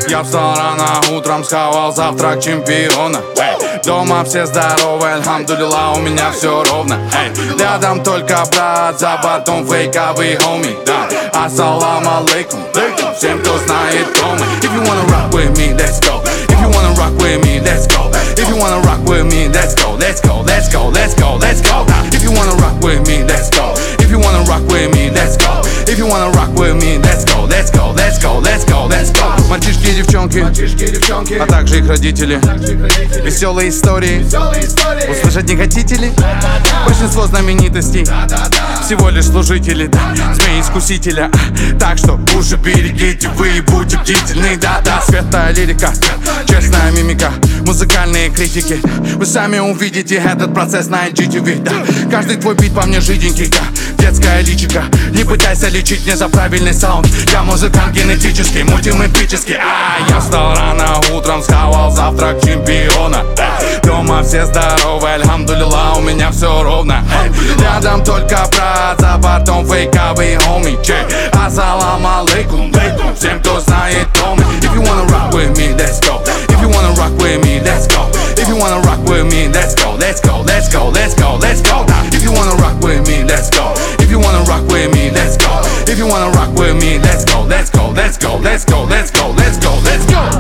Я встал рано, утром схавал завтрак чемпиона. Дома все здоровы, альхамдулилла, у меня все ровно. Рядом только брат, за бортом фейковый хоми. Ассаламу алейкум, всем, кто знает, кто мы. If you wanna rock with me, let's go. If you wanna rock with me, let's go. If you wanna rock with me, let's go. Let's go, let's go, let's go, let's go. If you wanna rock with me, let's go. If you wanna rock with me, let's go. If you wanna rock with me, let's go. Let's go, let's go, let's go, let's go. Мальчишки и девчонки, а также их родители. Веселые истории, услышать не хотите ли? Большинство знаменитостей всего лишь служители, змеи-искусителя. Так что уши берегите вы и будьте бдительны. Да-да, светлая лирика, честная мимика, музыкальные критики. Вы сами увидите этот процесс на IGTV, да. Каждый твой бит по мне жиденький, да. Детская личика, не пытайся лечить мне за правильный саунд. Я музыкант генетический, мультиметрический. Я встал рано, утром схавал завтрак чемпиона. Дома все здоровы, альхамдулилла, у меня все ровно. Рядом только брат, за бортом фейковый хоми. Ассаламу алейкум, всем, кто знает, кто мы. If you wanna rock with me, let's go. If you wanna rock with me, let's go. If you wanna rock with me, let's go. Let's go, let's go, let's go, let's go. If you wanna rock with me, let's go. If you wanna rock with me, let's go. If you wanna rock with me, let's go. Let's go, let's go, let's go, let's go, let's go, let's go.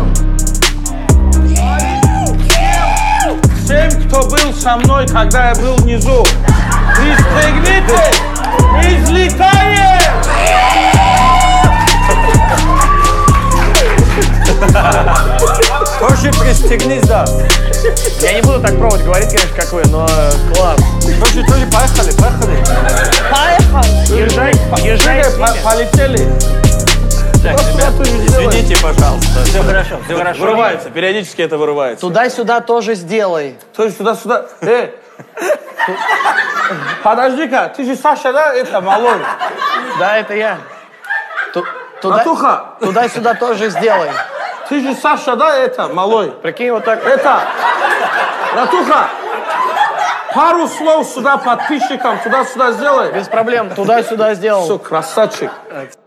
Всем, кто был со мной, когда я был внизу, пристегните, мы взлетаем! Тоже пристегнись, да. Я не буду так пробовать говорить, конечно, как вы, но класс. Тоже, поехали. Поехали. Езжай с ними. Полетели. Так, ребят, извините, пожалуйста. Все хорошо, все хорошо. Вырывается, периодически это вырывается. Туда-сюда тоже сделай. Тоже сюда. Подожди-ка, ты же Саша, да? Это малой. Да, это я. Натуха. Туда-сюда тоже сделай. Ты же Саша, да? Это малой. Прикинь, вот так. Это. Натуха. Пару слов сюда подписчикам, туда-сюда сделай. Без проблем. Туда-сюда сделал. Все, красавчик.